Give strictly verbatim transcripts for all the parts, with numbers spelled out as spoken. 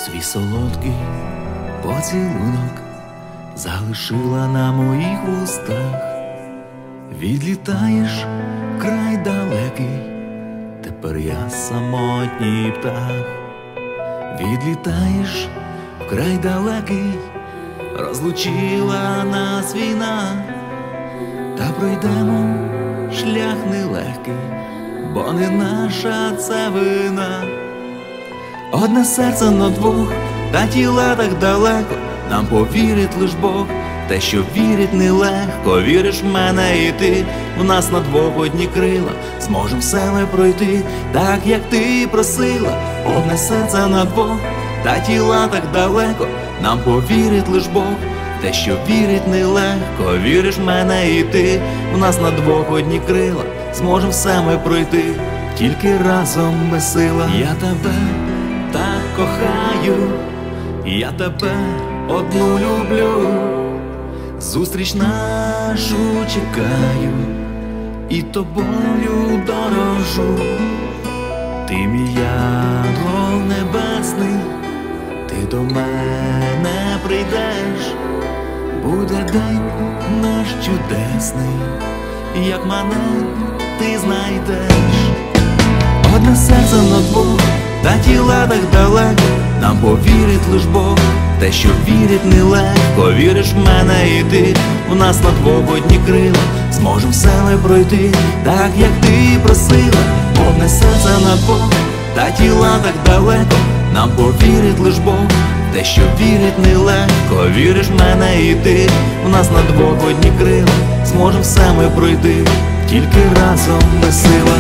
Свій солодкий поцілунок залишила на моїх вустах. Відлітаєш в край далекий, тепер я самотній птах. Відлітаєш в край далекий, розлучила нас війна. Та пройдемо шлях нелегкий, бо не наша це вина. Одне серце на двох, та тіла так далеко, нам повірить лиш Бог. Те, що вірить нелегко, віриш в мене і ти. У нас на двох одні крила, зможем все ми пройти, так як ти просила. Одне серце на двох, та тіла так далеко, нам повірить лиш Бог. Те, що вірить нелегко, віриш в мене і ти. У нас на двох одні крила, зможем все ми пройти, тільки разом ми сила. Я тебе так кохаю, я тебе одну люблю, зустріч нашу чекаю, і тобою дорожу. Ти мій янгол небесний, ти до мене прийдеш, буде день наш чудесний, як мене ти знайдеш. Одне серце на двох, та тіла так далеко, нам повірить лиш Бог. Те, що вірить нелегко, віриш в мене і ти. У нас на двох одні крила, зможем все ми пройти, так як ти просила. Одне серце на двох, та тіла так далеко, нам повірить лиш Бог. Те, що вірить нелегко, віриш в мене і ти. У нас на двох одні крила, зможем все ми пройти, тільки разом ми сила.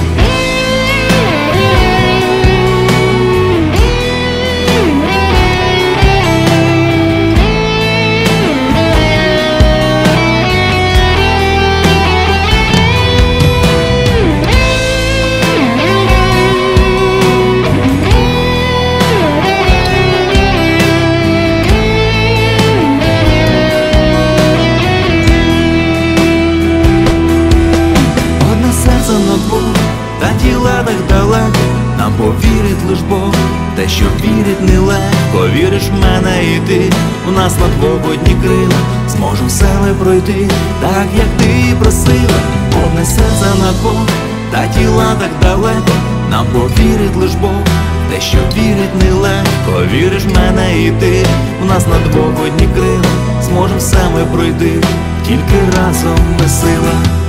Та тіла так далеко, нам повірить лиш Бог. Те, що вірить нелегко, віриш в мене і ти. У нас на двох одні крила, зможем все ми пройти, так як ти просила. Одне серце на двох, та тіла так далеко, нам повірить лиш Бог. Те, що вірить нелегко, віриш в мене і ти. У нас на двох одні крила, зможем все ми пройти, тільки разом ми сила.